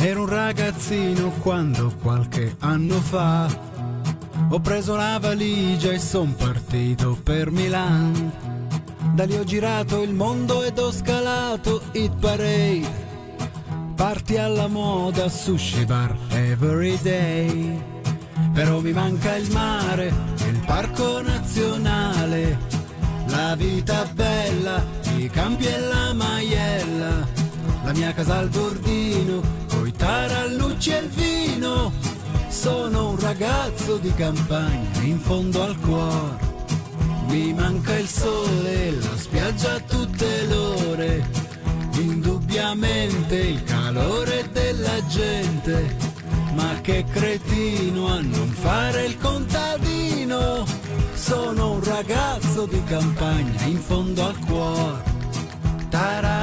Ero un ragazzino quando qualche anno fa ho preso la valigia e son partito per Milan. Da lì ho girato il mondo ed ho scalato Hit Parade, party alla moda, sushi bar every day. Però mi manca il mare, il parco nazionale, la vita bella, i campi e la maiella, la mia casa al bordino, coi tarallucci e il vino. Sono un ragazzo di campagna in fondo al cuore. Mi manca il sole, la spiaggia a tutte le ore, indubbiamente il calore della gente. Ma che cretino a non fare il contadino. Sono un ragazzo di campagna in fondo al cuore.